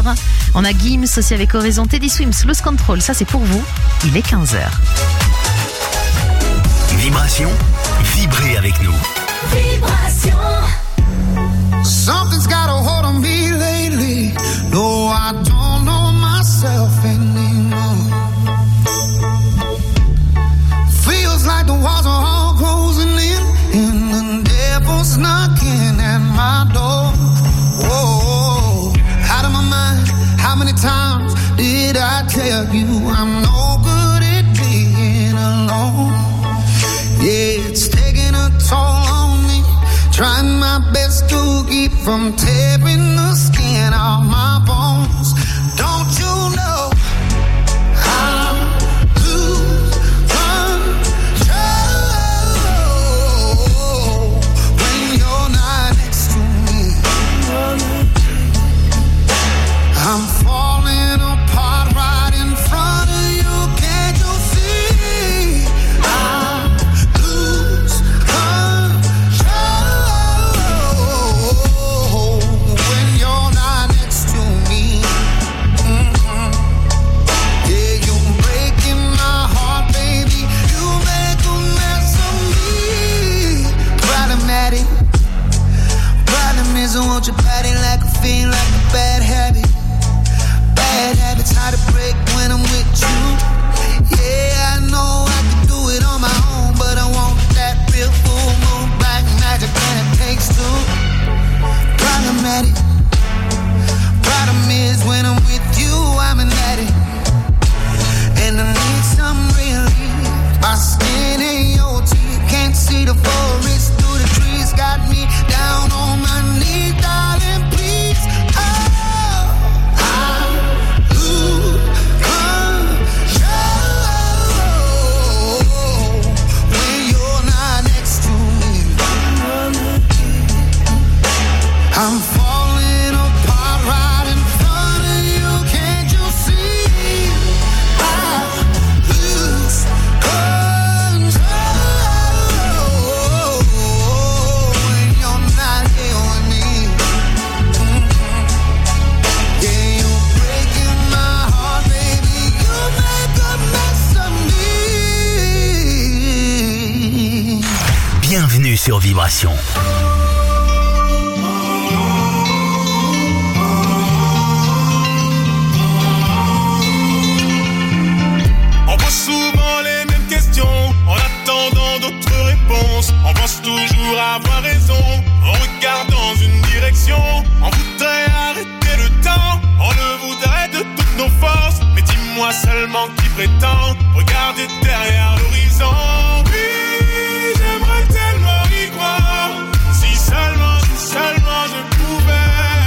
15h. On a Gims aussi avec Horizon, Teddy Swims, Lose Control, ça c'est pour vous. Il est 15h. Vibration, vibrez avec nous. Vibration. Something's got a hold on me lately. No, I don't know myself anymore. Feels like the walls are all closing in, and the devil's knocking at my door. Whoa, out of my mind. How many times did I tell you I'm no good at being alone? Yeah, it's taking a toll on me. Trying my best to keep from tearing the skin off my bones. Don't you know I lose control when you're not next to me? I'm falling apart right in front of you. Can't you see? I lose control when you're not next to me. Yeah, you're breaking my heart, baby. You make a mess of me. Problematic. Problem is I want your body like a fiend, like a bad habit. Bad habits hard to break when I'm with you. Yeah, I know I can do it on my own, but I want that real full moon black magic and it takes two. Problematic. Problem is when I'm with you, I'm an addict, and I need some relief. My skin ain't your teeth, can't see the forest through the trees. Got me down on my knees, darling, please. Oh, I lose control when you're not next to me. I'm falling apart right in front of you. Can't you see? I lose control when you're not here with me. Yeah, you're breaking my heart, baby. You make a mess of me. Bienvenue sur Vibration. On pose souvent les mêmes questions en attendant d'autres réponses. On pense toujours avoir raison en regardant dans une direction. On voudrait arrêter le temps, on le voudrait de toutes nos forces. Mais dis-moi seulement qui prétend regarder derrière l'horizon. Oui, j'aimerais tellement y croire. Si seulement je pouvais.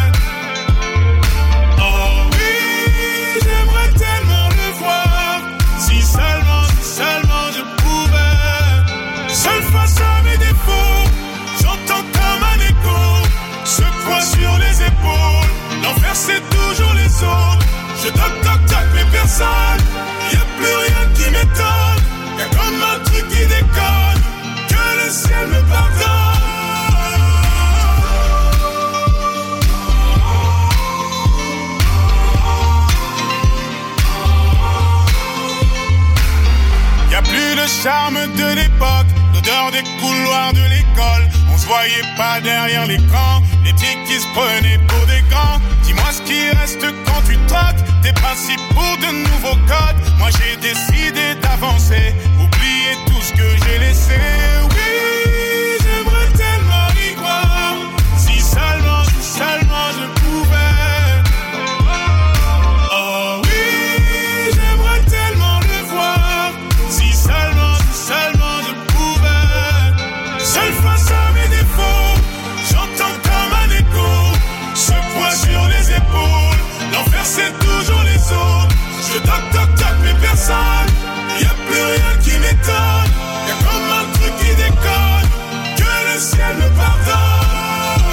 Oh oui, j'aimerais tellement le voir. Si seulement je pouvais. Seul face à mes défauts, j'entends comme un écho ce poids sur les épaules. L'enfer c'est toujours les autres. Je toc mais personne. Y'a plus rien qui m'étonne. Y'a comme un truc qui déconne. Que le ciel me pardonne. Y'a plus le charme de l'époque, l'odeur des couloirs de l'école. On se voyait pas derrière l'écran, les petits qui se prenaient pour des grands. Dis-moi ce qui reste quand tu troques, t'es parti pour de nouveaux codes. Moi j'ai décidé d'avancer, oublier tout ce que j'ai laissé. Oui, j'aimerais tellement y croire, si seulement je pouvais. Oh oui, j'aimerais tellement le voir, si seulement je pouvais. Seul face à mes défauts, j'entends comme un écho ce poids sur les épaules. L'enfer c'est toujours les autres. Je toc mais personne. Y'a plus rien qui m'étonne. Y'a comme un truc qui déconne. Que le ciel me pardonne.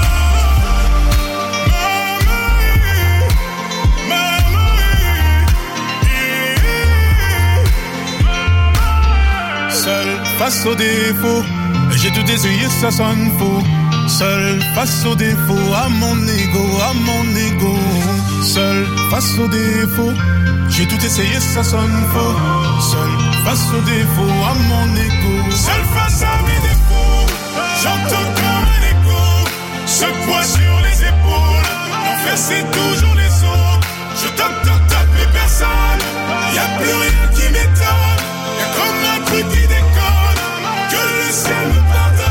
Seul face aux défauts, j'ai tout essayé, ça sonne faux. Seul face aux défauts, à mon ego. Seul face aux défauts. J'ai tout essayé, ça sonne faux. Seul face aux défauts, à mon écho. Seul face à mes défauts, j'entends comme un écho. Ce poids sur les épaules, l'enfer c'est toujours les autres. Je tape mais personne. Y'a plus rien qui m'étonne. Y'a comme un truc qui déconne. Que le ciel me pardonne.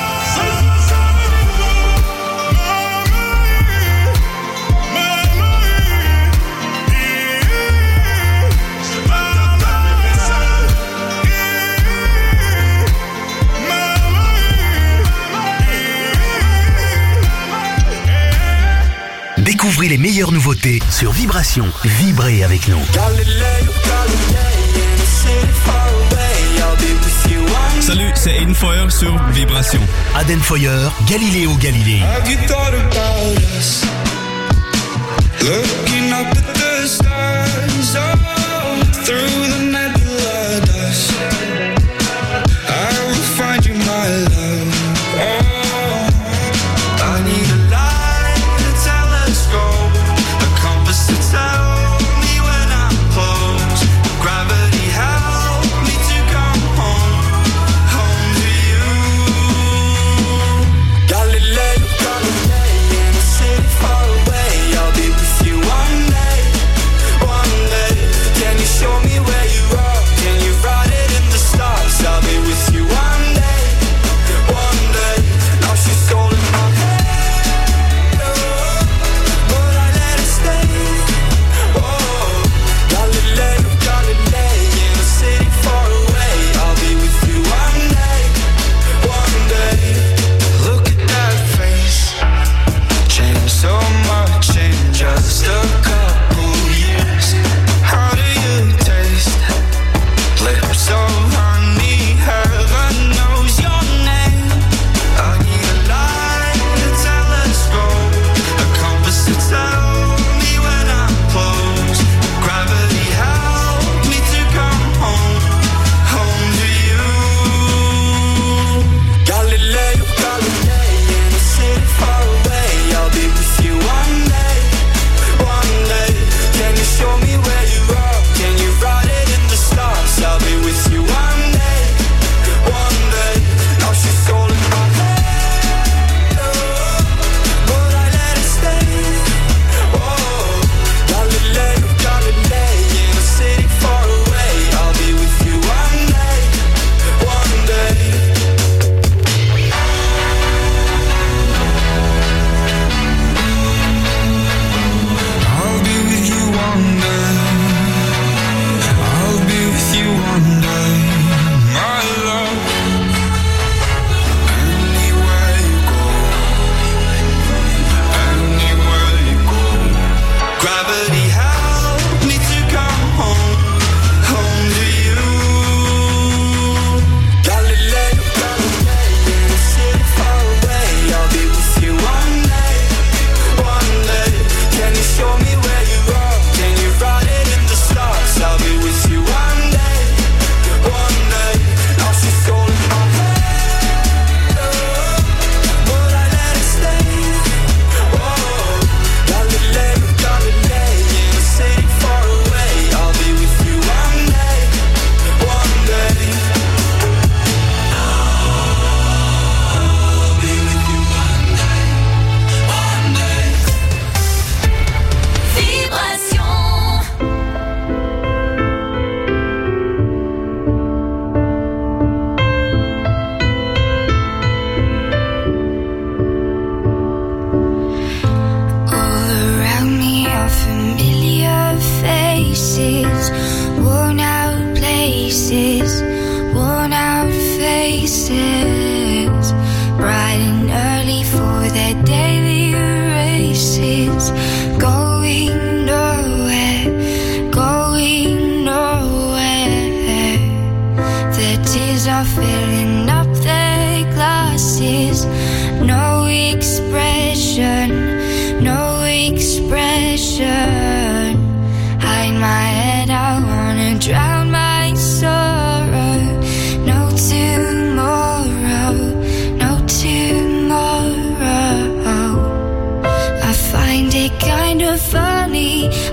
Découvrez les meilleures nouveautés sur Vibration. Vibrez avec nous. Salut, c'est Aiden Foyer sur Vibration. Aden Foyer, Galiléo Galilée. Looking up at the stars, oh, through the nebula dust, I will find you, my love. Oh, I need a light, a telescope, a compass to tell me when I'm close. Gravity help me to come home, home to you. Galileo, Galilei, in a city far away, I'll be with you one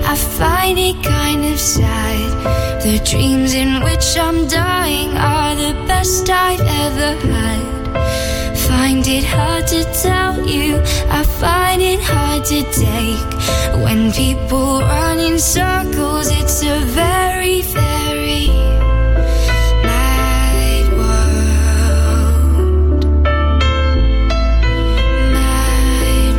I find it kind of sad. The dreams in which I'm dying are the best I've ever had. Find it hard to tell you, I find it hard to take. When people run in circles, it's a very, very mad world. Mad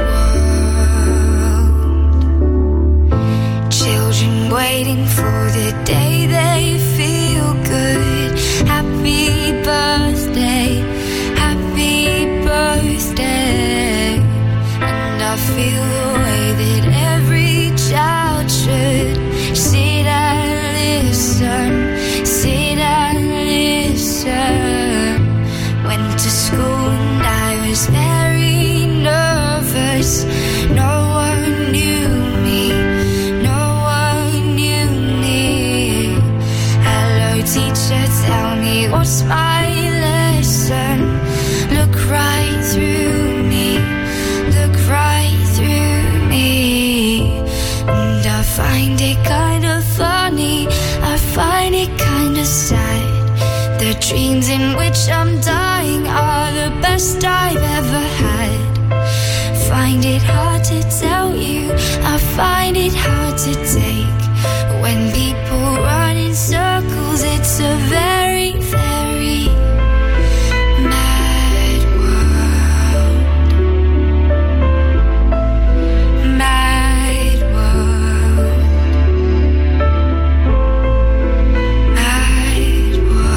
world. Children waiting for the day they feel good. Happy birthday, happy birthday. And I feel the way that every child should. Sit and listen, sit and listen. Went to school and I was very nervous. No one knew me, no one knew me. Hello teacher, tell me what's my lesson. Look right through me, look right through me. And I find it kind of funny, I find it kind of sad. The dreams in which I'm dying are the best I've ever had. Find it hard to tell you, I find it hard to take. When people run in circles, it's a very, very mad world. Mad world. Mad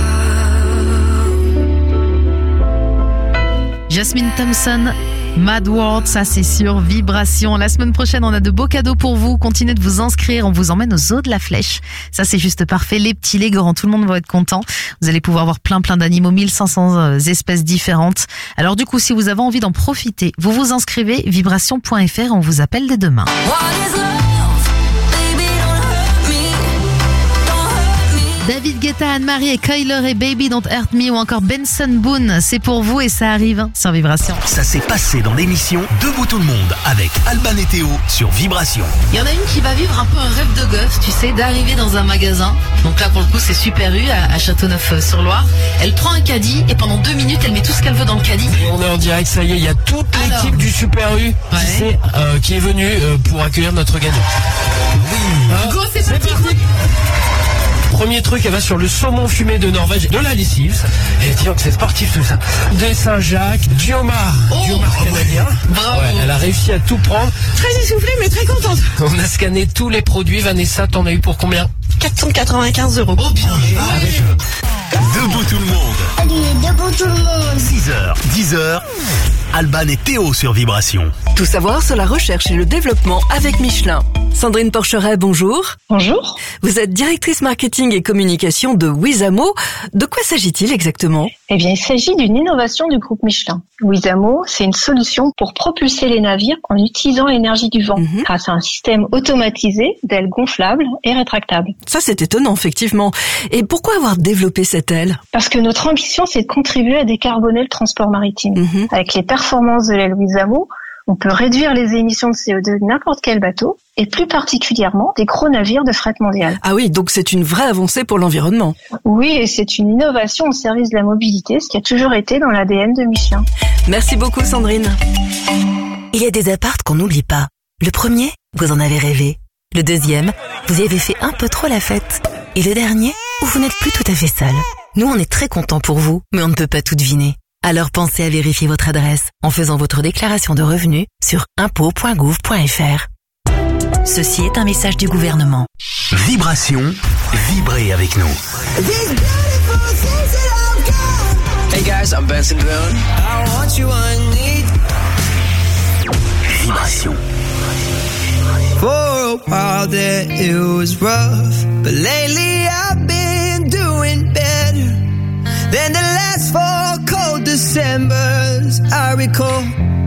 world. Jasmine Thompson, Mad World, ça c'est sur Vibration. La semaine prochaine, on a de beaux cadeaux pour vous. Continuez de vous inscrire, on vous emmène aux eaux de la Flèche. Ça c'est juste parfait, les petits, les grands, tout le monde va être content. Vous allez pouvoir voir plein d'animaux, 1500 espèces différentes. Alors du coup, si vous avez envie d'en profiter, vous vous inscrivez, vibration.fr, on vous appelle dès demain. David Guetta, Anne-Marie et Kyler et Baby Don't Hurt Me ou encore Benson Boone, c'est pour vous et ça arrive sur Vibration. Ça s'est passé dans l'émission Debout tout le monde avec Alban et Théo sur Vibration. Il y en a une qui va vivre un peu un rêve de gosse, tu sais, d'arriver dans un magasin. Donc là, pour le coup, c'est Super U à Châteauneuf-sur-Loire. Elle prend un caddie et pendant 2 minutes, elle met tout ce qu'elle veut dans le caddie. Et on est en direct, ça y est, il y a toute l'équipe du Super U qui est venue pour accueillir notre gagnant. Oui. Go, c'est parti. Premier truc, elle va sur le saumon fumé de Norvège, de la lessive. Et tiens que c'est sportif tout ça. Des Saint-Jacques, Diomar canadien. Bravo. Ouais, elle a réussi à tout prendre. Très essoufflée mais très contente. On a scanné tous les produits. Vanessa, t'en as eu pour combien? 495 €. Oh bien. Debout tout le monde. Allez, debout tout le monde. 6h, 10h. Alban et Théo sur Vibration. Tout savoir sur la recherche et le développement avec Michelin. Sandrine Porcheret, bonjour. Bonjour. Vous êtes directrice marketing et communication de Wizamo. De quoi s'agit-il exactement? Eh bien, il s'agit d'une innovation du groupe Michelin. Wizamo, c'est une solution pour propulser les navires en utilisant l'énergie du vent, grâce à un système automatisé d'ailes gonflables et rétractables. Ça, c'est étonnant, effectivement. Et pourquoi avoir développé cette aile? Parce que notre ambition, c'est de contribuer à décarboner le transport maritime. Avec les performances de l'aile Wizamo, on peut réduire les émissions de CO2 de n'importe quel bateau, et plus particulièrement des gros navires de fret mondial. Ah oui, donc c'est une vraie avancée pour l'environnement. Oui, et c'est une innovation au service de la mobilité, ce qui a toujours été dans l'ADN de Michelin. Merci beaucoup Sandrine. Il y a des apparts qu'on n'oublie pas. Le premier, vous en avez rêvé. Le deuxième, vous y avez fait un peu trop la fête. Et le dernier, où vous n'êtes plus tout à fait seul. Nous, on est très contents pour vous, mais on ne peut pas tout deviner. Alors pensez à vérifier votre adresse en faisant votre déclaration de revenus sur impôts.gouv.fr. Ceci est un message du gouvernement. Vibration, vibrez avec nous. Hey guys, I'm Benson Boone. I want you, I need. Vibration. For a while there it was rough, but lately I've been doing better than the last 4 cold Decembers I recall.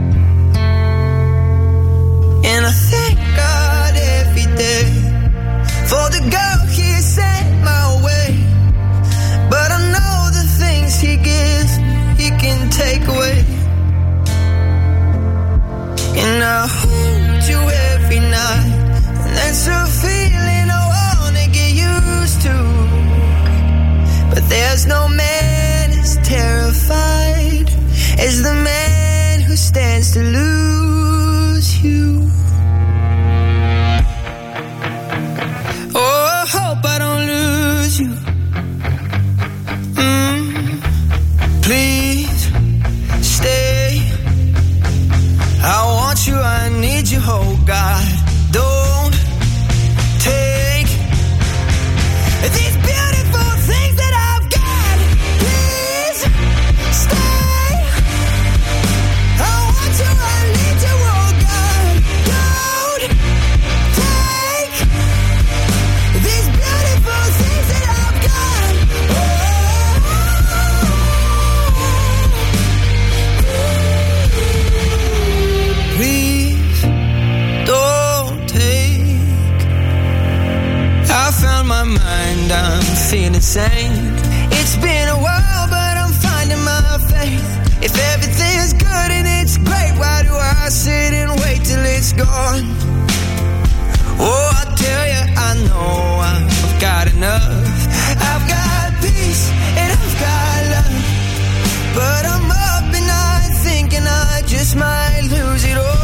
And I thank God every day for the girl He sent my way. But I know the things He gives, He can take away. And I hold you every night, and that's a feeling feeling sane. It's been a while, but I'm finding my faith. If everything's good and it's great, why do I sit and wait till it's gone? Oh, I tell you, I know I've got enough. I've got peace and I've got love, but I'm up at night thinking I just might lose it all.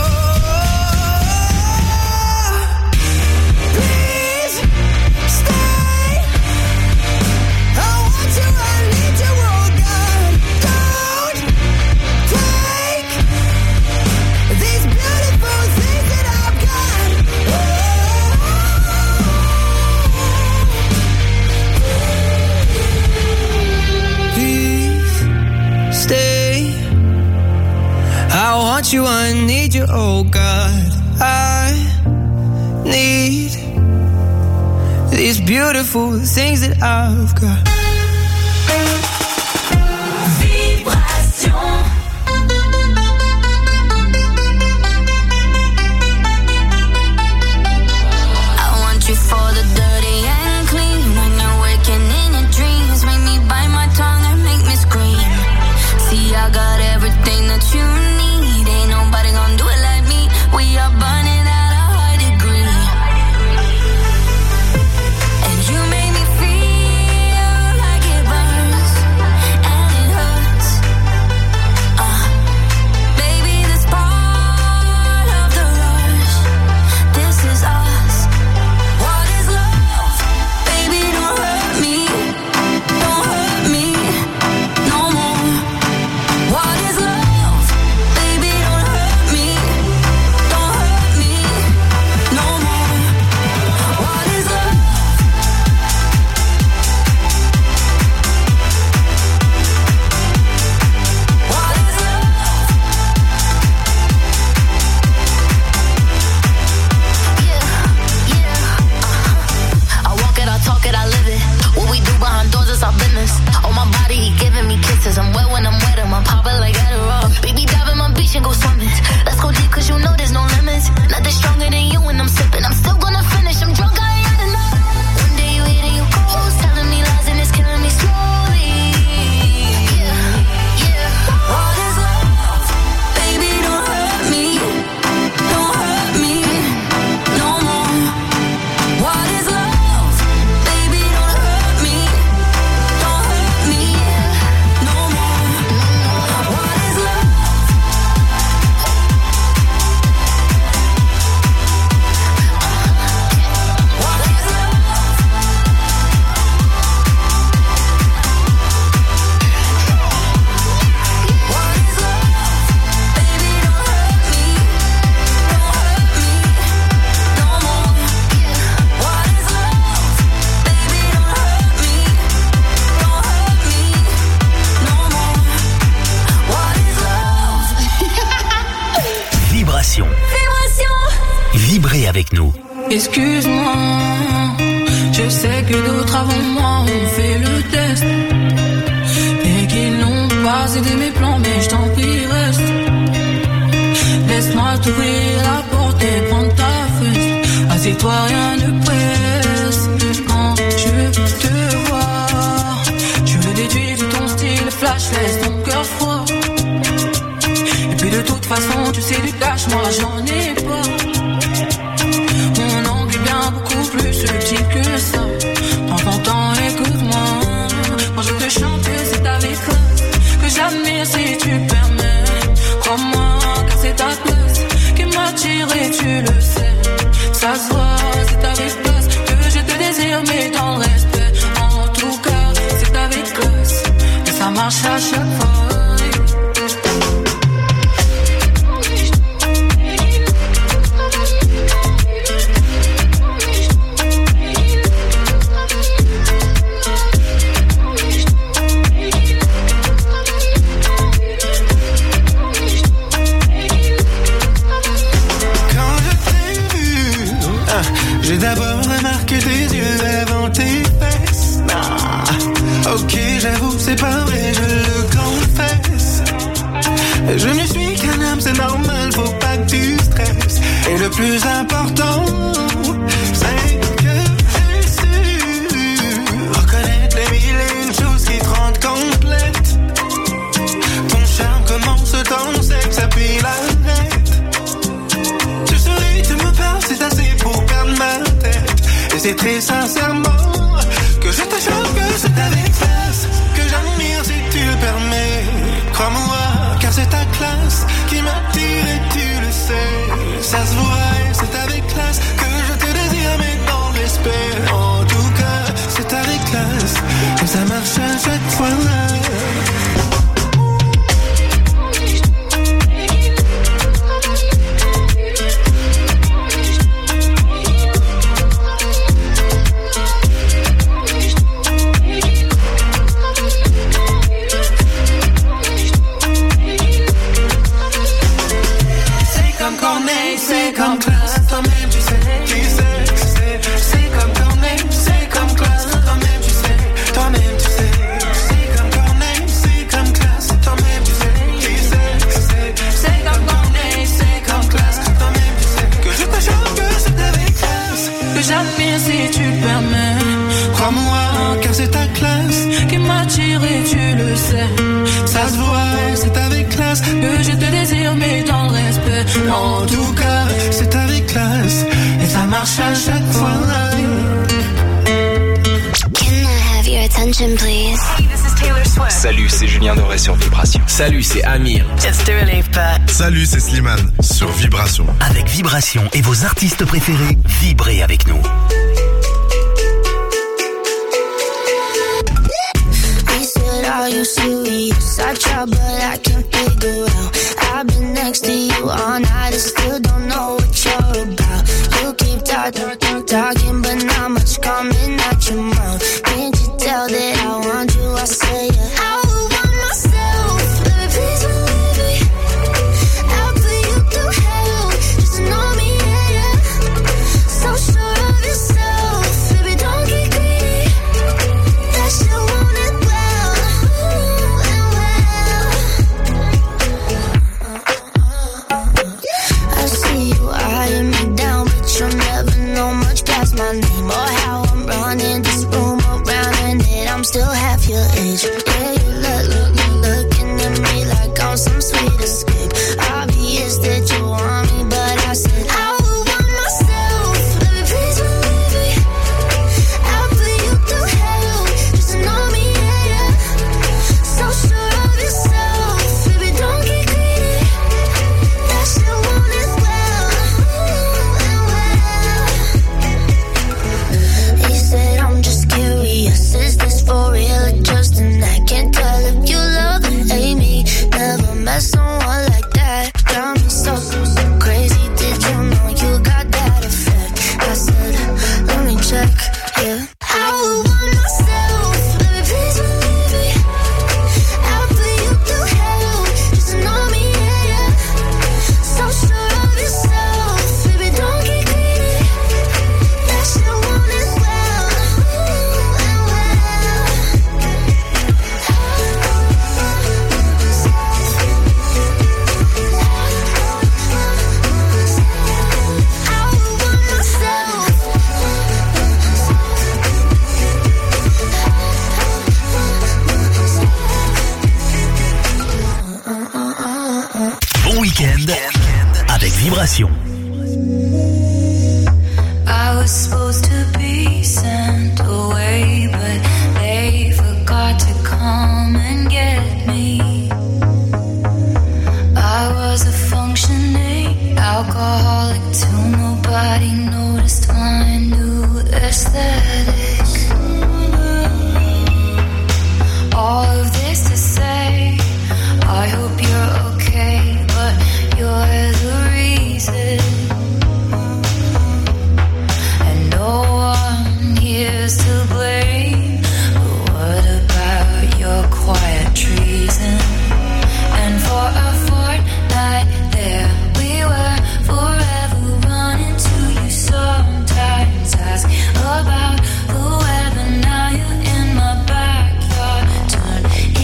Please stay. I want you, I need you, oh God. Don't take these beautiful things that I've got. Please stay. I want you, I need you, oh God. I need these beautiful things that I've got. Vibration. I want you for the dirty and clean. When you're waking in your dreams, make me bite my tongue and make me scream. See, I got everything that you need. Ain't nobody gonna do it like me. We are burning at a high degree. And you make me feel like it burns and it hurts. Baby, this part of the rush. This is us. What is love? Baby, don't hurt me. Don't hurt me no more. What is love? Baby, don't hurt me. Don't hurt me no more. What is love? What is love? I walk it, I talk it, I live it. What we do behind doors is our business. On my body, he giving me kisses. I'm wet when I'm wet, I'm popping like Adderall. Baby, dive in my beach and go swimming. Let's go deep, cause you know there's no limits. Nothing stronger than you when I'm sipping. I'm still gonna finish, I'm drunk, I ain't had enough. One day you hit and you close, telling me lies and it's killing me slowly. What is love? Baby, don't hurt me. Don't hurt me no more. What is love? Baby, don't hurt me. Don't hurt me no more. What is love? What is love? What is love? Baby, don't hurt me. Don't hurt me no more. What is love? Baby, don't hurt me. Don't hurt me no more. What is love? Vibration. Vibration. Vibrez avec nous. Excuse-moi, je sais que d'autres avant moi ont fait le test et qu'ils n'ont pas aidé mes plans, mais je t'en prie reste. Laisse-moi t'ouvrir la porte et prendre ta fesse. Assieds-toi, rien ne presse. Quand je te vois, je le déduis de ton style flash, laisse ton cœur froid. Et puis de toute façon, tu sais du cash, moi j'en ai pas. Mon angle est bien beaucoup plus subtil que ça. Prends ton temps, écoute-moi. Quand je te chante, c'est avec classe que j'admire si tu permets. Crois-moi, car c'est ta classe qui m'attire et tu le sais. Ça se voit, c'est avec classe que je te désire, mais dans le respect. En tout cas, c'est avec classe et ça marche à chaque fois. J'ai d'abord remarqué tes yeux avant tes fesses. Ah, ok, j'avoue, c'est pas vrai, je le confesse. Je ne suis qu'un homme, c'est normal, faut pas que tu stresses. Et le plus important, c'est que j'ai su c'est très sincèrement que je te chante, que c'est avec classe que j'admire si tu le permets. Crois-moi, car c'est ta classe qui m'attire et tu le sais. Ça se voit et c'est avec classe que je te désire, mais dans le respect. En tout cas, c'est avec classe que ça marche à chaque fois. C'est comme classe, toi-même tu sais, c'est comme Corneille, c'est comme classe, toi-même tu sais, c'est comme Corneille, c'est comme classe, toi-même tu sais, c'est comme Corneille, c'est comme classe, toi-même tu sais, que je te chante, que c'est avec classe, que j'admire si tu le permets. Crois-moi, car c'est ta classe qui m'attire et tu le sais. Ça se voit, c'est avec classe que je te désire, mais dans le respect. En tout cas, c'est avec classe et ça marche à chaque fois. Can I have your attention, please? Hey, this is Taylor Swift. Salut, c'est Julien Doré sur Vibration. Salut, c'est Amir. It's Dua Lipa. Salut, c'est Slimane sur Vibration. Avec Vibration et vos artistes préférés, vibrez avec nous. Are you serious? I try but I can't figure out. I've been next to you all night and still don't know what you're about. You keep talking but not much coming out your mouth. Can't you tell that I want you? I say yeah. I would want myself, baby, please believe me. I'll put you through hell, just know me, yeah. So sure of yourself, baby, don't get greedy. That shit won't end well. You'll never know much past my name or how I'm running this room around and that I'm still half your age. Yeah, you looking at me like I'm some sweet escape. Obvious that you want me, but I said I would want myself. Baby, please believe me. I'll put you through hell, just know me, yeah. So sure of yourself, baby, don't get greedy. That shit won't end well. I'm just curious, is this for real or just an act? Can't tell if you love or hate me. Never met someone like that. Got me so crazy, did you know you got that effect? I said, let me check, yeah. I would want myself, baby, please believe me. I'll put you through hell, just know me, yeah. So sure of yourself, baby, don't get greedy. That shit won't end well. Bon week-end avec Vibration. I was supposed to be sent away, but they forgot to come and get me. I was a functioning alcoholic till nobody noticed my new aesthetic. All of this to say, I hope you're okay, but you're the reason. And no one here's to blame. But what about your quiet treason? And for a fortnight there we were, forever running to you. Sometimes ask about the weather. Now you're in my backyard, turn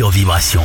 sur Vibration.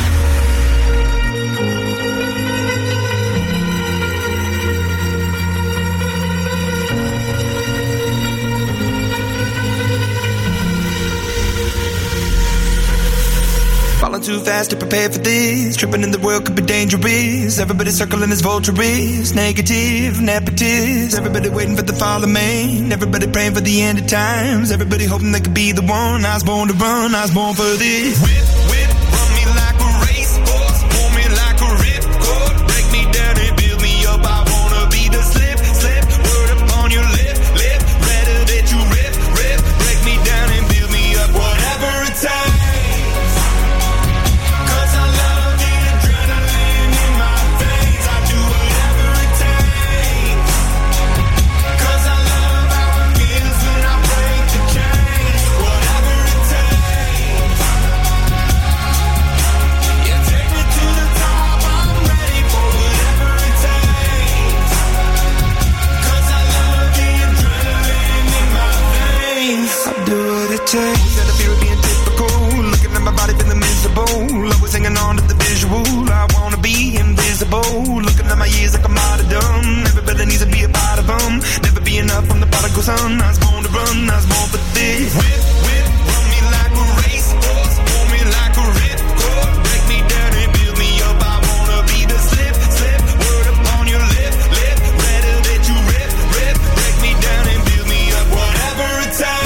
Falling too fast to prepare for this. Tripping in the world could be dangerous. Everybody circling as vultures. Negative, nepotist. Everybody waiting for the fall of man. Everybody praying for the end of times. Everybody hoping they could be the one. I was born to run, I was born for this. Whip, whip, run me like a racehorse. Pull me like a ripcord. Break me down and build me up. I wanna be the slip, slip. Word upon your lip, lip. Better that you rip, rip. Break me down and build me up. Whatever it takes. Got a fear of being typical. Looking at my body feeling miserable. Always hanging on to the visual. I wanna be invisible. Looking at my years like I'm martyrdom. Everybody needs to be a part of them. Never be enough from the prodigal son. I was born to run, I was born for this. Whip, whip, run me like a racehorse. Pull me like a ripcord. Break me down and build me up. I wanna be the slip, slip. Word upon your lip, lip. Better that you rip, rip. Break me down and build me up. Whatever it takes.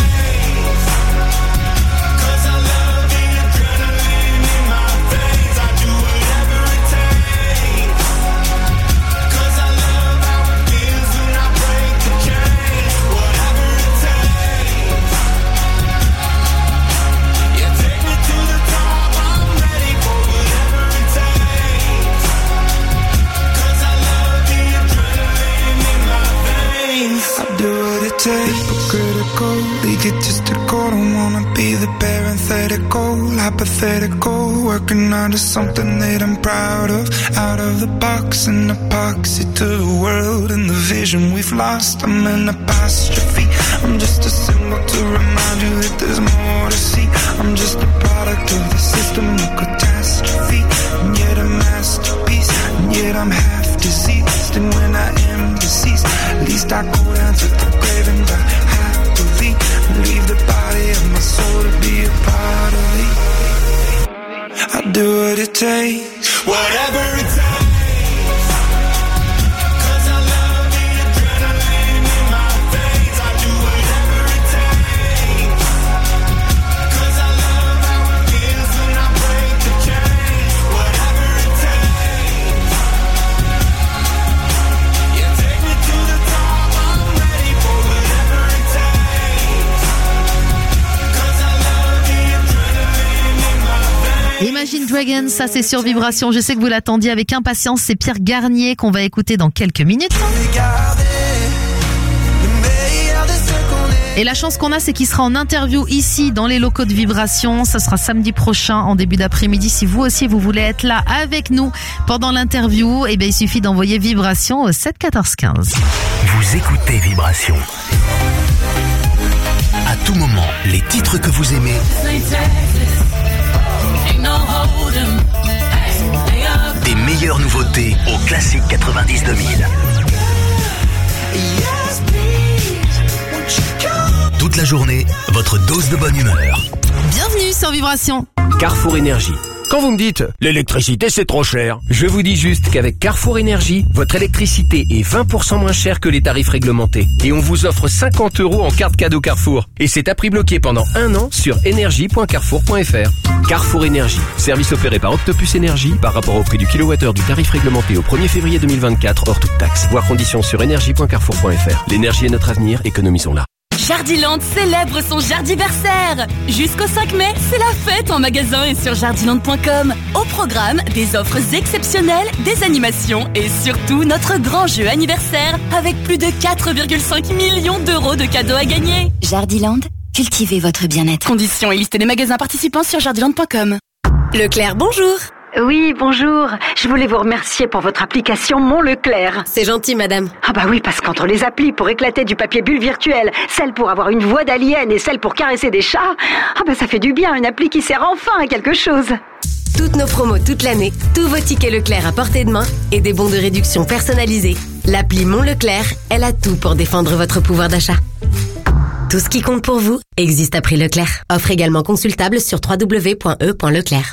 Hypocritical, egotistical. Don't wanna be the parenthetical, hypothetical. Working under something that I'm proud of. Out of the box, an epoxy to the world and the vision we've lost. I'm an apostrophe. I'm just a symbol to remind you that there's more to see. I'm just a product of the system of catastrophe. And yet a masterpiece. And yet I'm half diseased. And when I am deceased, at least I go down to the grave and die happily. Leave the body of my soul to be a part of me. I'll do what it takes. Whatever it takes. Imagine Dragons, ça c'est sur Vibration. Je sais que vous l'attendiez avec impatience. C'est Pierre Garnier qu'on va écouter dans quelques minutes. Et la chance qu'on a, c'est qu'il sera en interview ici dans les locaux de Vibration. Ça sera samedi prochain en début d'après-midi. Si vous aussi vous voulez être là avec nous pendant l'interview, eh bien il suffit d'envoyer Vibration au 7 14 15. Vous écoutez Vibration. À tout moment, les titres que vous aimez. Des meilleures nouveautés au classique 90 2000. Toute la journée, votre dose de bonne humeur. Bienvenue sur Vibration. Carrefour Énergie. Quand vous me dites « l'électricité c'est trop cher », je vous dis juste qu'avec Carrefour Énergie, votre électricité est 20% moins chère que les tarifs réglementés. Et on vous offre 50 € en carte cadeau Carrefour. Et c'est à prix bloqué pendant 1 an sur énergie.carrefour.fr. Carrefour Énergie, service opéré par Octopus Énergie par rapport au prix du kilowattheure du tarif réglementé au 1er février 2024 hors toute taxe. Voir conditions sur énergie.carrefour.fr. L'énergie est notre avenir, économisons-la. Jardiland célèbre son jardiversaire. Jusqu'au 5 mai, c'est la fête en magasin et sur jardiland.com. Au programme, des offres exceptionnelles, des animations et surtout notre grand jeu anniversaire avec plus de 4,5 millions d'euros de cadeaux à gagner. Jardiland, cultivez votre bien-être. Conditions et liste des magasins participants sur jardiland.com. Leclerc, bonjour. Oui, bonjour. Je voulais vous remercier pour votre application Mon Leclerc. C'est gentil, madame. Ah bah oui, parce qu'entre les applis pour éclater du papier bulle virtuel, celle pour avoir une voix d'alien et celle pour caresser des chats, ah bah ça fait du bien, une appli qui sert enfin à quelque chose. Toutes nos promos toute l'année, tous vos tickets Leclerc à portée de main et des bons de réduction personnalisés. L'appli Mon Leclerc, elle a tout pour défendre votre pouvoir d'achat. Tout ce qui compte pour vous existe à prix Leclerc. Offre également consultable sur www.e.leclerc.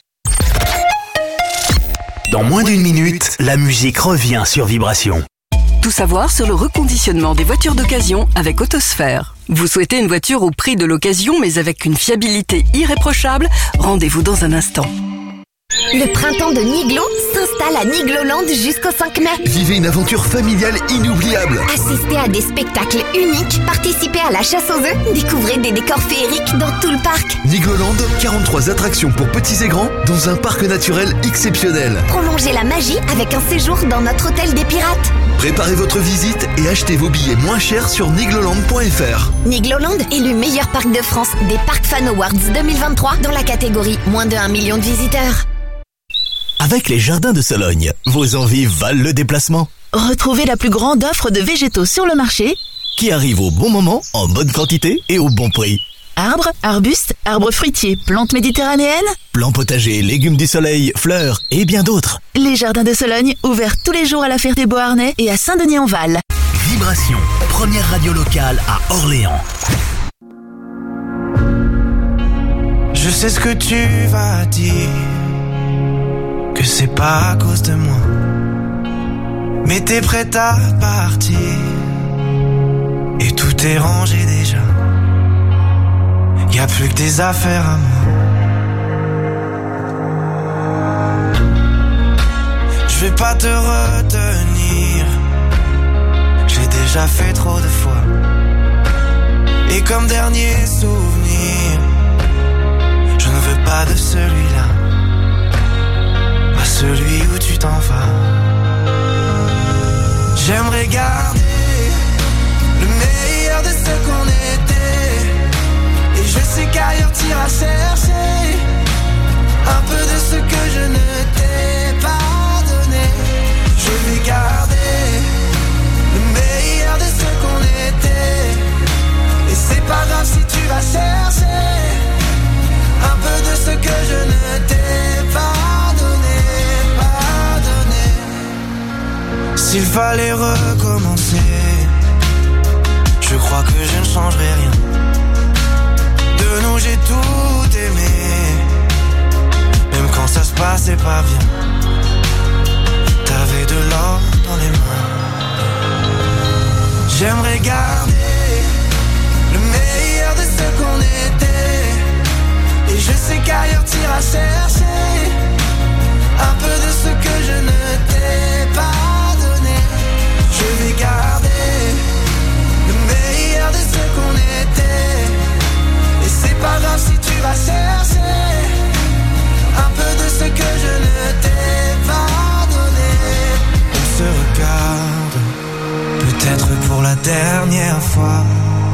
Dans moins d'une minute, la musique revient sur Vibration. Tout savoir sur le reconditionnement des voitures d'occasion avec Autosphère. Vous souhaitez une voiture au prix de l'occasion mais avec une fiabilité irréprochable? Rendez-vous dans un instant. Le printemps de Niglo s'installe à Nigloland jusqu'au 5 mai. Vivez une aventure familiale inoubliable. Assistez à des spectacles uniques, participez à la chasse aux œufs, découvrez des décors féeriques dans tout le parc. Nigloland, 43 attractions pour petits et grands dans un parc naturel exceptionnel. Prolongez la magie avec un séjour dans notre hôtel des pirates. Préparez votre visite et achetez vos billets moins chers sur nigloland.fr. Nigloland, élu meilleur parc de France des Parc Fan Awards 2023 dans la catégorie moins de 1 million de visiteurs. Avec les Jardins de Sologne, vos envies valent le déplacement. Retrouvez la plus grande offre de végétaux sur le marché qui arrive au bon moment, en bonne quantité et au bon prix. Arbres, arbustes, arbres fruitiers, plantes méditerranéennes, plants potagers, légumes du soleil, fleurs et bien d'autres. Les Jardins de Sologne, ouverts tous les jours à la Ferté-Beauharnais et à Saint-Denis-en-Val. Vibration, première radio locale à Orléans. Je sais ce que tu vas dire, que c'est pas à cause de moi, mais t'es prête à partir et tout est rangé déjà. Y'a plus que des affaires à moi. Je vais pas te retenir, j'ai déjà fait trop de fois. Et comme dernier souvenir, je ne veux pas de celui-là, pas celui où tu t'en vas. J'aimerais garder le meilleur de ce qu'on était, et je sais qu'ailleurs t'iras chercher un peu de ce que je ne t'ai pas donné. Je vais garder le meilleur de ce qu'on était, et c'est pas grave si tu vas chercher un peu de ce que je ne t'ai pas donné, pas donné. S'il fallait recommencer, je crois que je ne changerai rien. De nous j'ai tout aimé, même quand ça se passait pas bien. T'avais de l'or dans les mains. J'aimerais garder le meilleur de ce qu'on était, et je sais qu'ailleurs t'iras chercher un peu de ce que je ne t'ai pas donné. Je vais garder le meilleur de ce qu'on était, et c'est pas grave si tu vas chercher un peu de ce que je ne t'ai pas donné. On se regarde, peut-être pour la dernière fois,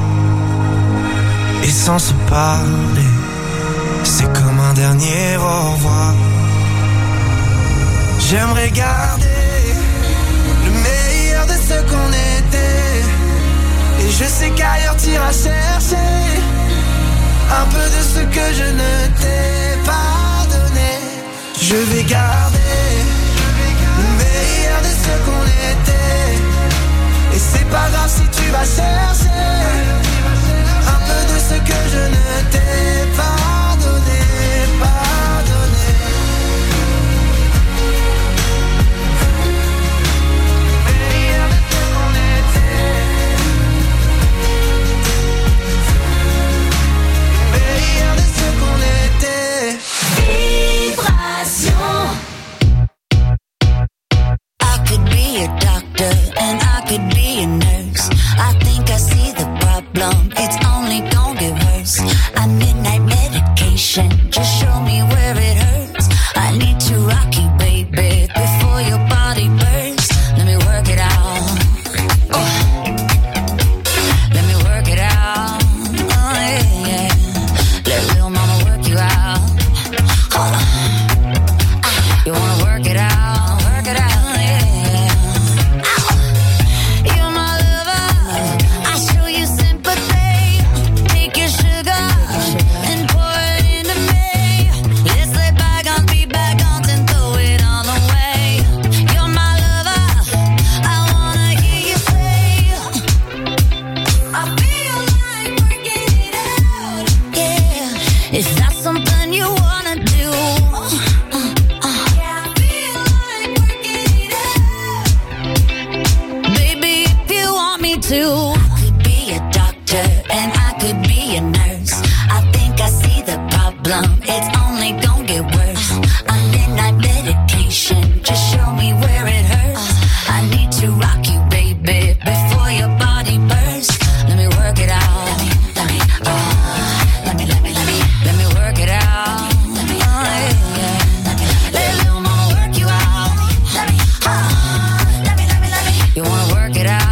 et sans se parler, c'est comme un dernier au revoir. J'aimerais garder le meilleur de ce qu'on était, et je sais qu'ailleurs t'iras chercher un peu de ce que je ne t'ai pas donné. Je vais garder le meilleur de ce qu'on était, et c'est pas grave si tu vas chercher un peu de ce que je ne t'ai pas donné, pas donné. Meilleur de ce qu'on était, meilleur de ce qu'on était. Vibration. I could be a doctor and I could be a nurse. I think I see the problem, it's only gonna get worse. I need night medication, just show me where it hurts. I need to rock you, baby, before your body bursts. Let me work it out. Let me work it out. Oh, yeah, yeah. Let little mama work you out. Hold on. You want too. I could be a doctor and I could be a nurse. I think I see the problem, it's only gonna get worse. I'm midnight medication, just show me where it hurts. I need to rock you, baby, before your body bursts. Let me work it out. Let me work it out. Let a little more work you out. You wanna work it out?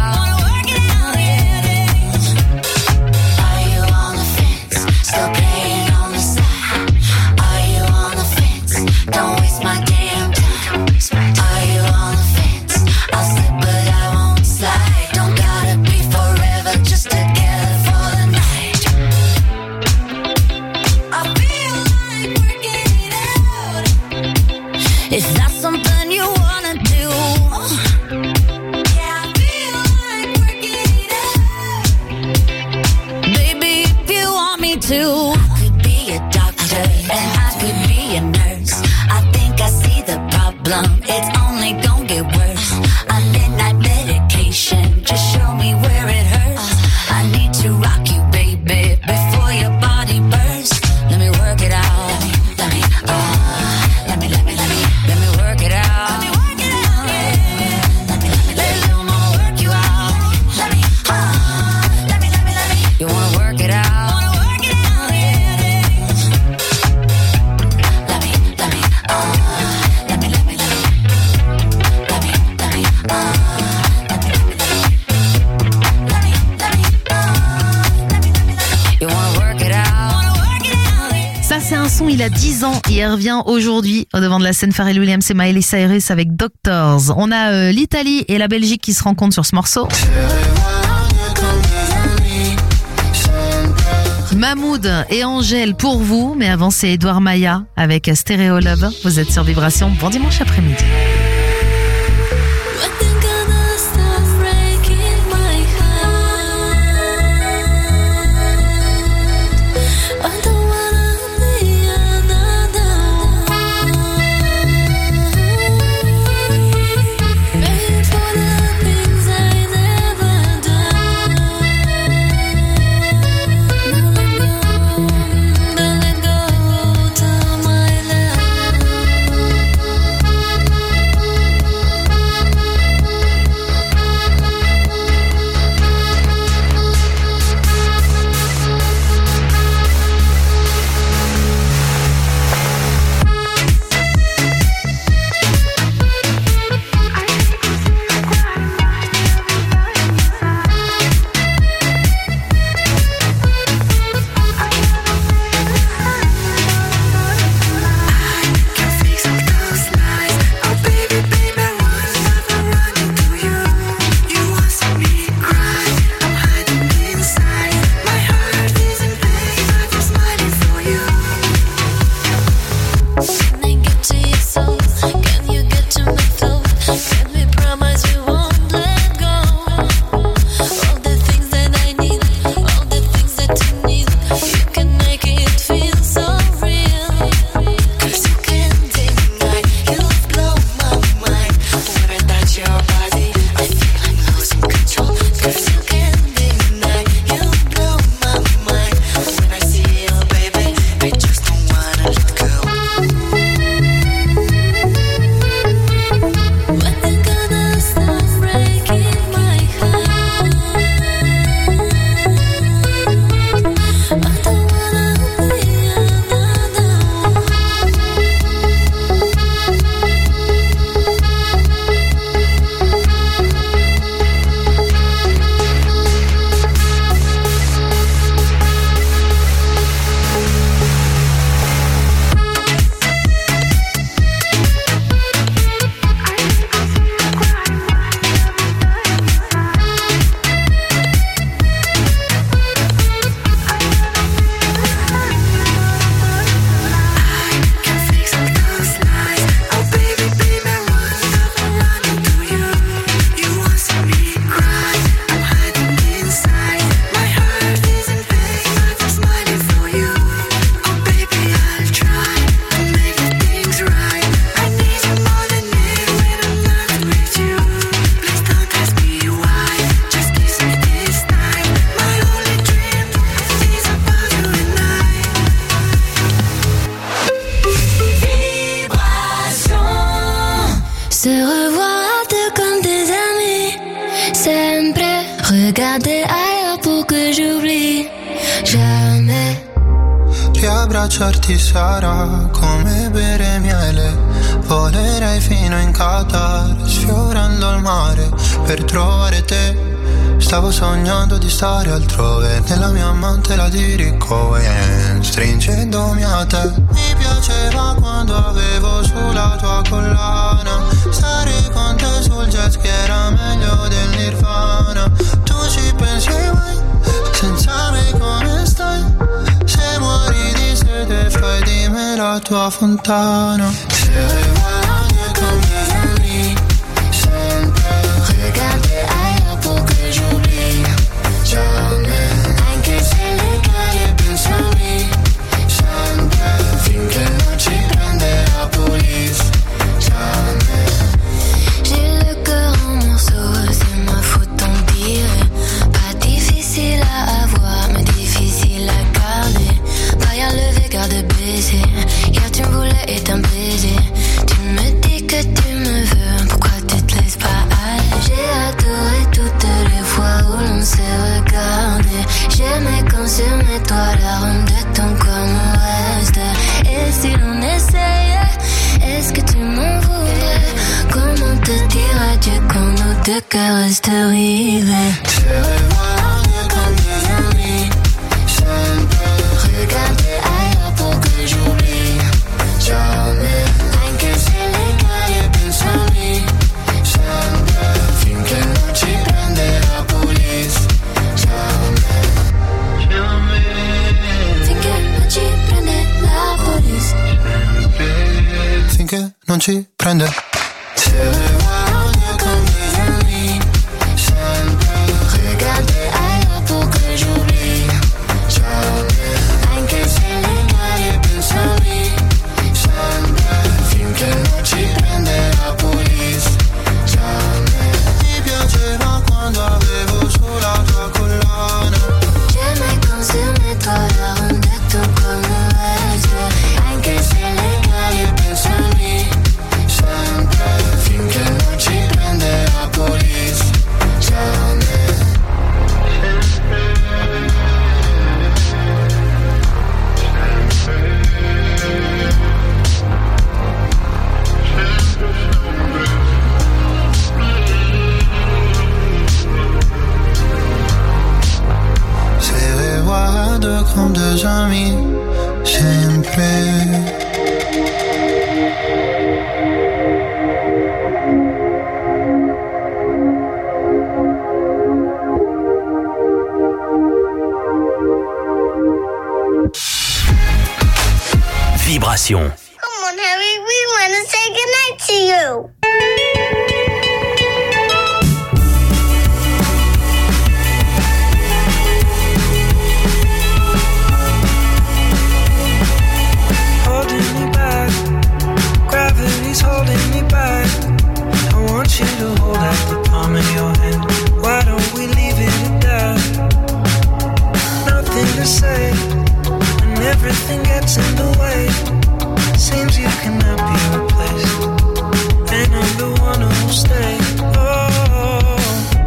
Are you on the fence? Still playing on the side? Are you on the fence? Don't waste my damn time. Are you on the fence? I'll slip but I won't slide. Don't gotta be forever, just together for the night. I feel like working it out. Is that something you wanna do? Yeah, I feel like working it out. Baby, if you want me to, I could be a doctor and I could be a nurse. I think I see the problem, it's only gonna get worse. I'm midnight medication, just show me where it hurts. I need to rock you, baby, before your body bursts. Let me work it out. Let me work it out. Let a little more work you out. You wanna work it out? Ça, c'est un son, il a 10 ans et il revient aujourd'hui au devant de la scène. Pharrell Williams et Miley Cyrus avec Doctors. On a l'Italie et la Belgique qui se rencontrent sur ce morceau. Mahmoud et Angèle pour vous, mais avant c'est Edouard Maya avec Stereo Love. Vous êtes sur Vibration, bon dimanche après-midi. Let go to my love. Regardez ailleurs pour que j'oublie. Jamais. Riabbracciarti sarà come bere miele. Volerei fino in Qatar, sfiorando il mare per trovare te. Stavo sognando di stare altrove, nella mia mantela di Rick Owens, stringendomi a te. Mi piaceva quando avevo sulla tua collana, stare con te sul jet ski era meglio del Nirvana. Tu ci pensi mai, senza me come stai? Se muori di sete fai di me la tua fontana. Se voglio con mes amis, sempre regarder ailleurs pour que j'oublie. Jamais, anche se le caie pensami, sempre finché non ci prende la police. Jamais. J'ai le cœur en morceaux, c'est ma faute t'en dire. Pas difficile à avoir, mais difficile à garder. Barrière levée, garde baissée. Hier tu me voulais et t'un baiser. Tu me dis que tu me veux, pourquoi tu te laisses pas aller? J'ai adoré toutes les fois où l'on s'est regardé. J'aimais quand sur mes toits la ronde de ton corps me reste. Et si l'on essayait, est-ce que tu m'en voudrais? Comment te dire adieu quand nos deux cœurs restent rivés? Se voglio con mes amis, sempre Regardez ailleurs pour que j'oublie. Jamais, anche se le caie pensami, sempre finché non ci prende la police. Jamais, jamais, finché non ci prende la police. Finché non ci prende. Se voglio con mes amis, sempre Regardez ailleurs pour que j'oublie. Jamais, Anche se le caie pensami, sempre finché non ci prende la police. Jamais, mi piaceva quando avevo sulla tua collana. J'aimais quand sur mes toits la ronde de ton corps me reste. Anche se le caie pensami, sempre finché non ci prende la police. Jamais, se guardo con deux amis, sempre. Vibration. Come on, Harry, we want to say goodnight to you. Holding me back, gravity's holding me back. I want you to hold out the palm of your hand. Why don't we leave it at that? Nothing to say, and everything gets in the way. Seems you cannot be replaced, and I'm the one who'll stay. Oh,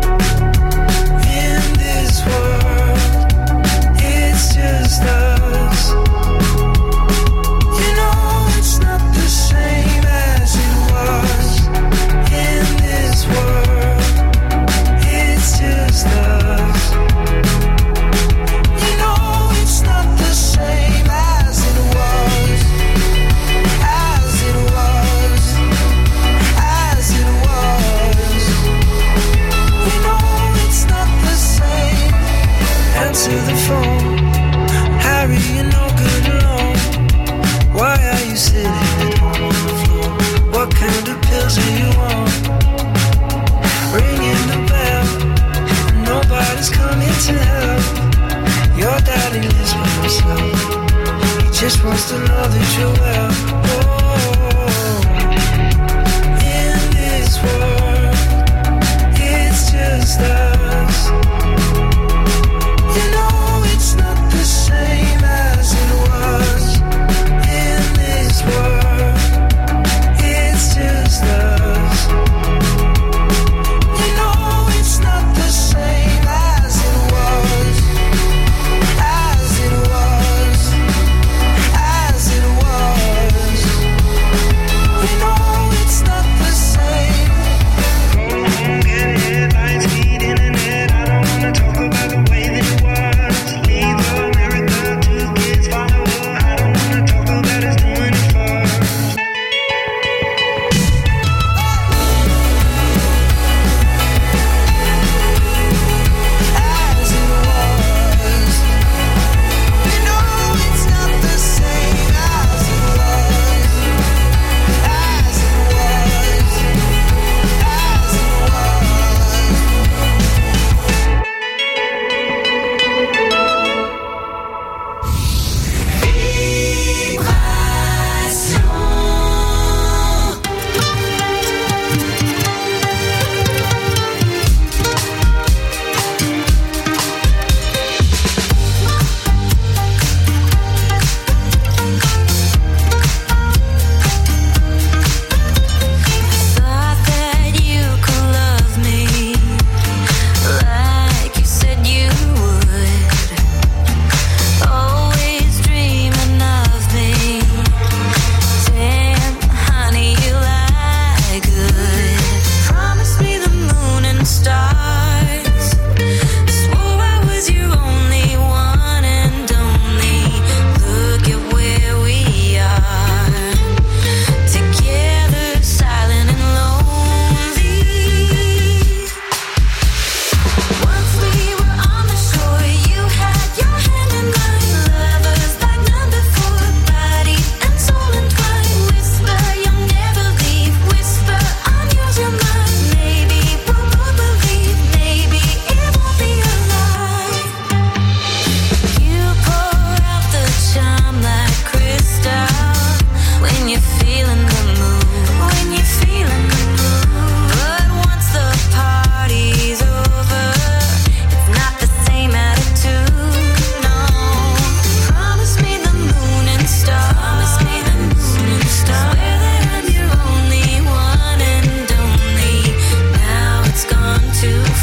in this world, it's just us. You know it's not the same as it was. In this world, it's just us. You know it's not the same as it was. As it was. As it was. You know it's not the same. Answer the phone, Harry, you're no good alone. Why are you sitting at home on the floor? What kind of pills are you on? Ringing the bell, and nobody's coming to help. Your daddy lives by himself. He just wants to know that you're well. Oh, in this world, it's just us. You know it's not the same as it was. In this world, it's just us. You know it's not the same as it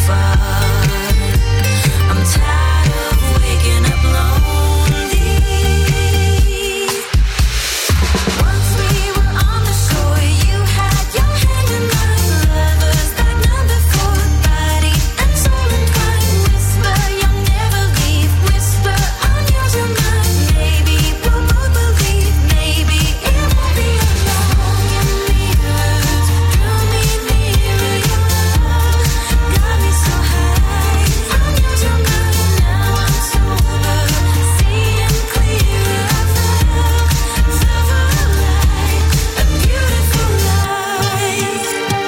far. I'm tired of waking up lonely. Once we were on the shore, you had your hand in mine. Lovers like number 4, body and soul entwined. Whisper, you'll never leave. Whisper, I'm yours, you're mine. Maybe we'll both believe. Maybe it won't be alone. Your mirrors drew me nearer. Your love got me so high. I'm yours, you're mine. Now I'm sober, seeing clearer. I felt a light, a beautiful light.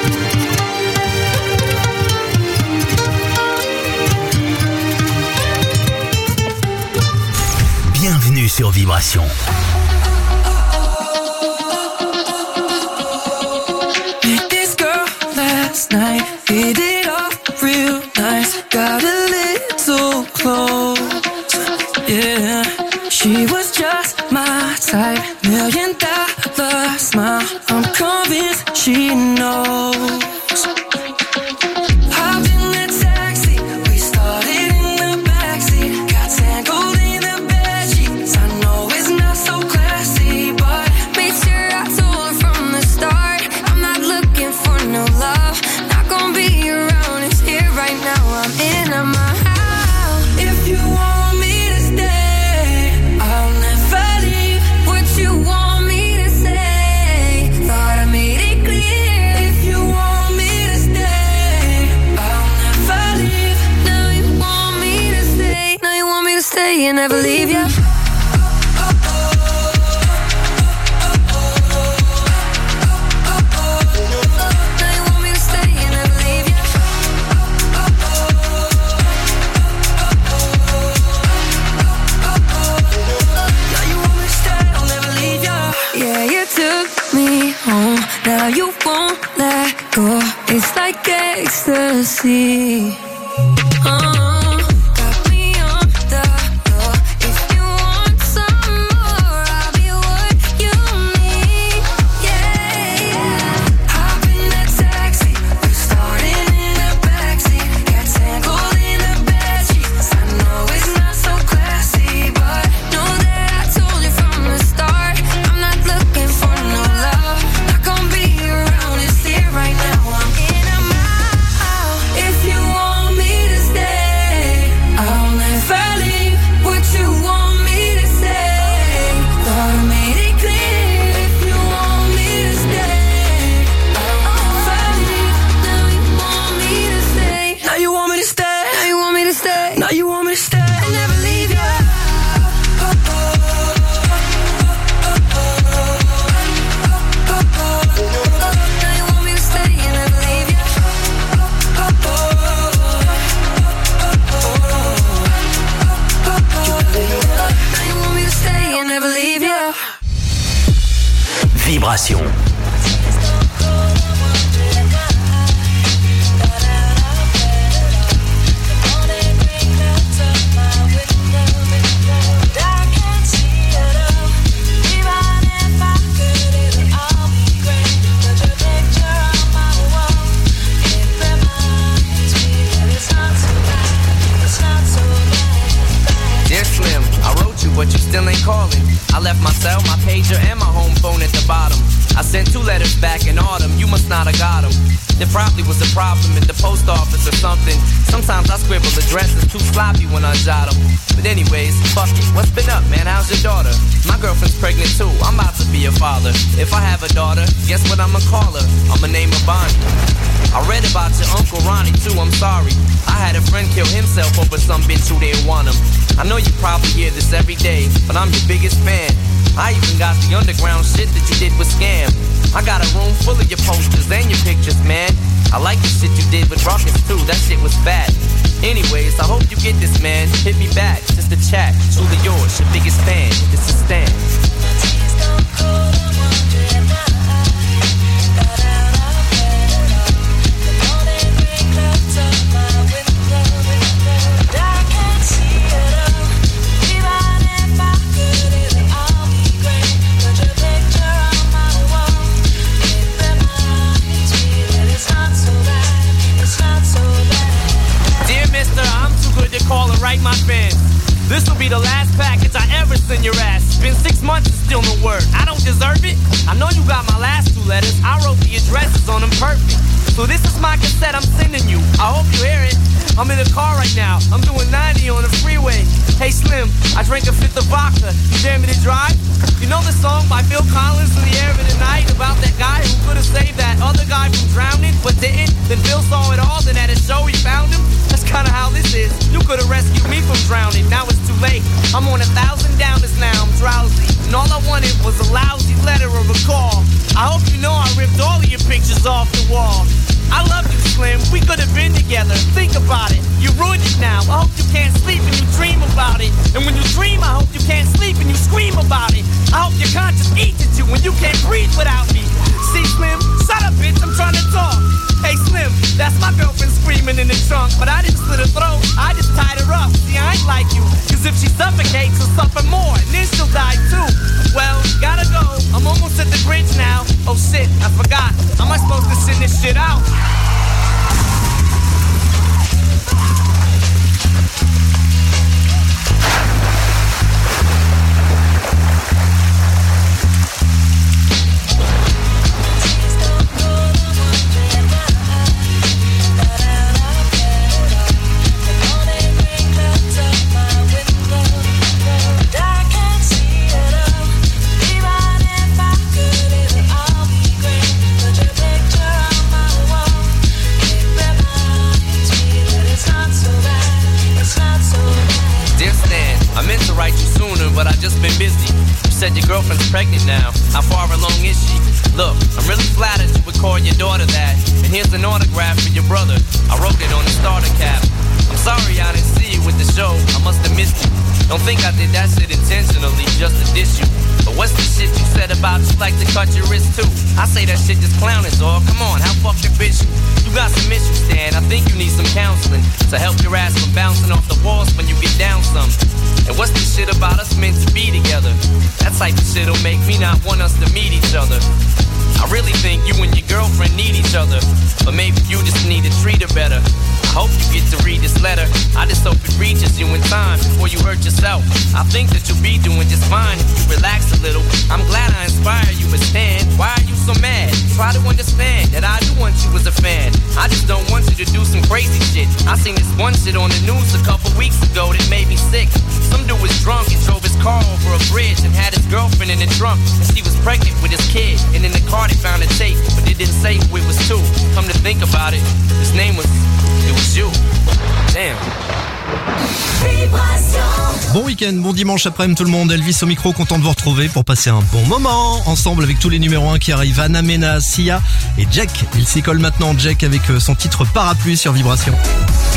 Bienvenue sur Vibration. Met this girl last night, hit it off real nice. Got a little close, yeah. She was just my type, $1 million smile. I'm convinced she knows. Hopped in that taxi, we started in the backseat. Got tangled in the bedsheets. I know it's not so classy, but Made sure I told her from the start, I'm not looking for no love. Not gonna be around, it's here right now. I'm in my house. if you want me to stay, I'll never leave. What you want me to say? Thought I made it clear. if you want me to stay, I'll never leave. Now you want me to stay. Now you want me to stay and never leave ya. Now you want me to stay and never leave ya. now you want me to stay, I'll never leave ya. Yeah, you took me home. Now you won't let go. It's like ecstasy. Got me on the floor. If you want some more, I'll be what you need. Yeah, yeah. Hop in that taxi, we started in the backseat. Got tangled in the bedsheets. I know it's not so classy, but Know that I told you from the start, I'm not looking for no love. Not gonna be around, it's here right now. I'm in a mile. if you want me to stay, I'll never leave. What you want me to say? Thought I made it clear. if you want me to stay, I'll never leave. Now you want me to stay. now you want me to stay, Now you want me to stay. now you want me to stay, I'll never leave ya. Now you want me to stay and never leave ya. Now you want me to stay and never leave ya. Vibration. Dear Slim, I wrote you, but you still ain't calling. I left my cell, my pager, and my home phone at the bottom. I sent 2 letters back in autumn, you must not have got them. There probably was a problem in the post office or something. Sometimes I scribble addresses too sloppy when I jot them. But anyways, fuck it, what's been up, man? How's your daughter? My girlfriend's pregnant too, I'm about to be a father. If I have a daughter, guess what I'ma call her? I'ma name her Bonnie. I read about your Uncle Ronnie too, I'm sorry. I had a friend kill himself over some bitch who didn't want him. I know you probably hear this every day, but I'm your biggest fan. I even got the underground shit that you did with Scam. I got a room full of your posters and your pictures, man. I like the shit you did with Rockets too, that shit was fat. Anyways, I hope you get this, man. Hit me back, just a chat. Truly yours, your biggest fan. This is Stan. Alright, my fans. This will be the last package I ever send your ass. It's been 6 months and still no word. I don't deserve it. I know you got my last 2 letters. I wrote the addresses on them perfect. So this is my cassette I'm sending you. I hope you hear it. I'm in the car right now. I'm doing 90 on the freeway. Hey Slim, I drank a 5th of vodka. You dare me to drive? You know the song by Phil Collins, In the Air of the Night, about that guy who could have saved that other guy from drowning, but didn't? Then Phil saw it all, then at a show he found him. That's kinda how this is. You could have rescued me from drowning. Now it's too late. I'm on 1,000 downers now. I'm drowsy. And all I wanted was a lousy letter or a call. I hope you know I ripped all of your pictures off the wall. I love you, Slim. We could have been together. Think about it. You ruined it now. I hope you can't sleep and you dream about it. And when you dream, I hope you can't sleep and you scream about it. I hope your conscience eats at you when you can't breathe without me. See, Slim? Shut up, bitch. I'm trying to talk. Hey, Slim, that's my girlfriend screaming in the trunk. But I didn't slit her throat. I just tied her up. See, I ain't like you. Cause if she suffocates, she'll suffer more. And then she'll die too. Well, gotta go. I'm almost at the bridge now. Oh shit, I forgot. How am I supposed to send this shit out? But I just been busy. You said your girlfriend's pregnant now. How far along is she? Look, I'm really flattered you would call your daughter that. And here's an autograph for your brother. I wrote it on the starter cap. I'm sorry I didn't see you with the show. I must have missed you. Don't think I did that shit intentionally just to diss you. But what's the shit you said about you like to cut your wrist too? I say that shit just clowning, dog. Come on, how fucked your bitch you got some issues, Stan. I think you need some counseling to help your ass from bouncing off the walls when you get down some. And what's the shit about us meant to be together? That type of shit'll make me not want us to meet each other. I really think you and your girlfriend need each other. But maybe you just need to treat her better. I hope you get to read this letter. I just hope it reaches you in time before you hurt yourself. I think that you'll be doing just fine if you relax a little. I'm glad I inspired you, but Stan, why are you so mad? Try to understand that I do want you as a fan. I just don't want you to do some crazy shit. I seen this one shit on the news a couple weeks ago that made me sick. Some dude was drunk and drove his car over a bridge and had his girlfriend in the trunk, and she was pregnant with his kid. And in the car they found a tape, but they didn't say who it was to. Come to think about it, his name was... it was you. Damn. Bon week-end, bon dimanche après-midi tout le monde. Elvis au micro, content de vous retrouver pour passer un bon moment ensemble avec tous les numéros 1 qui arrivent. Anna Mena, Sia et Jack. Il s'y colle maintenant, Jack, avec son titre Parapluie sur Vibration.